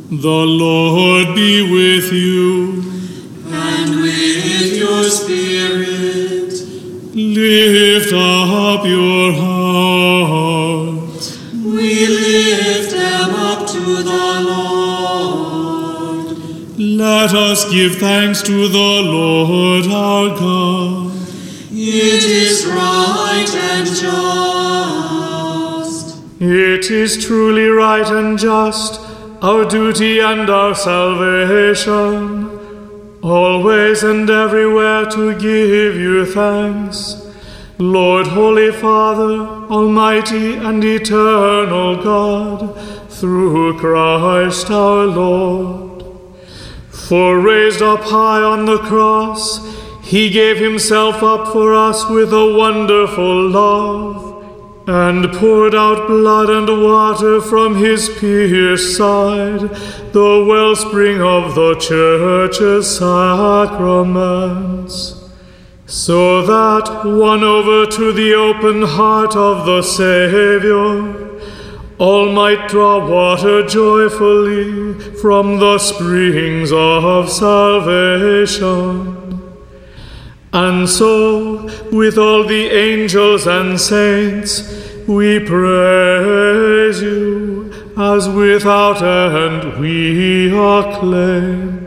The Lord be with you. And with your spirit. Lift up your hearts. We lift them up to the Lord. Let us give thanks to the Lord our God. It is right and just. It is truly right and just, our duty and our salvation, always and everywhere to give you thanks, Lord, Holy Father, Almighty and eternal God, through Christ our Lord. For raised up high on the cross, he gave himself up for us with a wonderful love, and poured out blood and water from his pierced side, the wellspring of the Church's sacraments, so that, won over to the open heart of the Saviour, all might draw water joyfully from the springs of salvation. And so, with all the angels and saints, we praise you, as without end we acclaim.